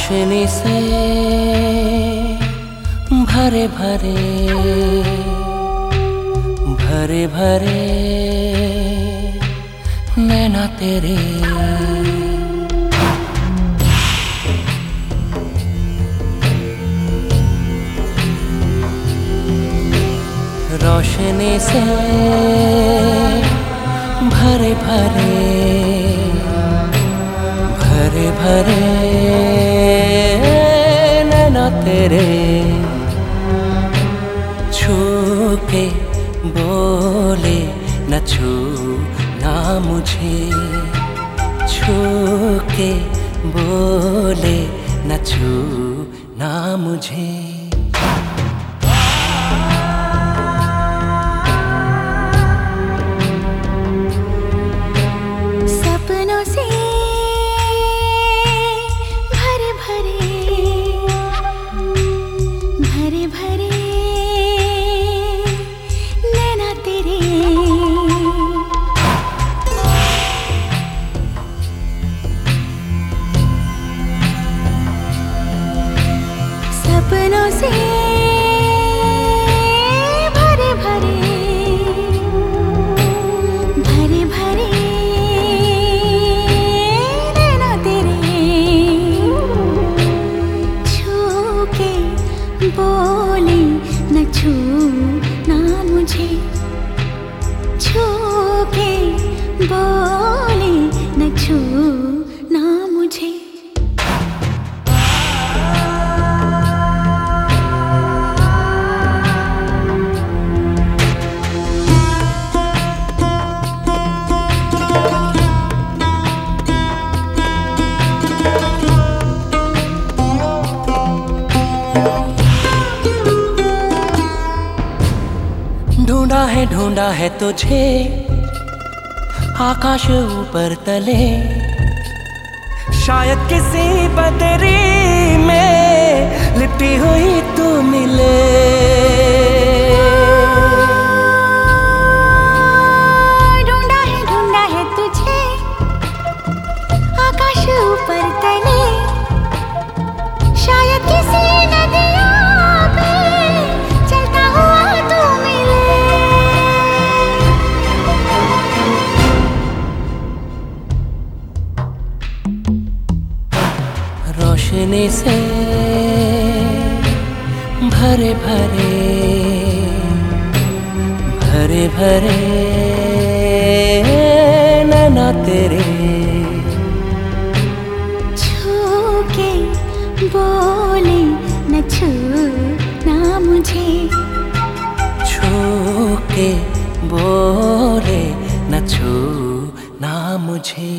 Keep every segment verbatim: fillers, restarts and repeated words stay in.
रोशनी से भरे भरे भरे भरे नैना तेरे, रोशनी से भरे भरे भरे भरे नैना तेरे, छू के बोले न छू ना मुझे, छू के बोले न छू ना मुझे। सपनों से भरे भरे भरे भरे नैना तेरे, सपनों से भरे भरे भरे भरे नैना तेरे, छू के बोले न छू ना मुझे, छू के बोले न छू ना मुझे। ढूंढा है ढूंढा है तुझे आकाश ऊपर तले, शायद किसी बदरी में लिपटी हुई तू मिले। ढूंढा है ढूंढा है तुझे आकाश ऊपर तले, शायद किसी नदिया पे चलता हुआ तू मिले। रोशनी से भरे भरे भरे भरे नैना तेरे, छू के बोले न छू ना मुझे, छू के बोले न छू ना मुझे।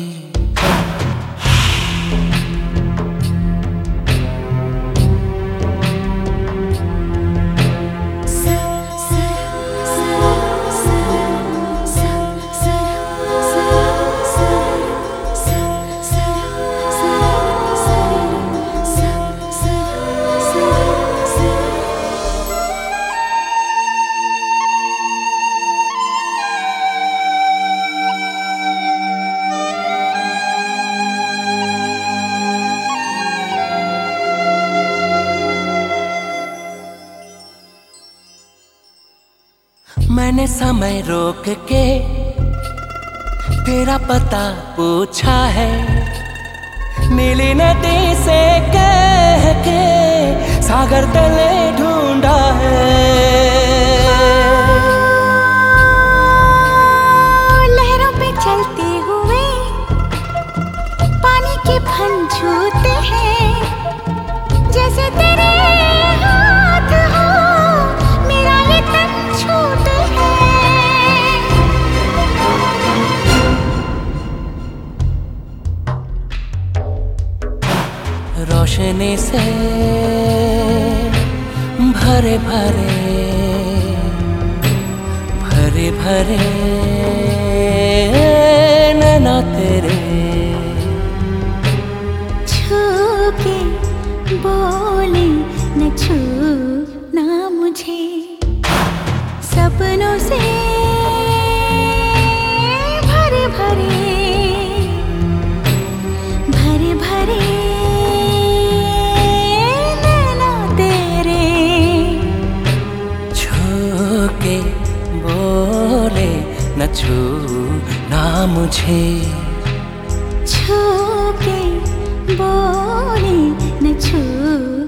मैंने समय रोक के तेरा पता पूछा है, नीली नदी से कह के सागर तले ढूंढा है। लहरों पे चलते हुए पानी के फन छूते हैं, जैसे तेरे हाथ हो मेरा ये तन छूते हैं। रोशनी से भरे भरे भरे भरे नैना तेरे, छू के बोले न छू ना मुझे, सपनों से भरे भरे भरे भरे छू ना मुझे, छू के बोले न छू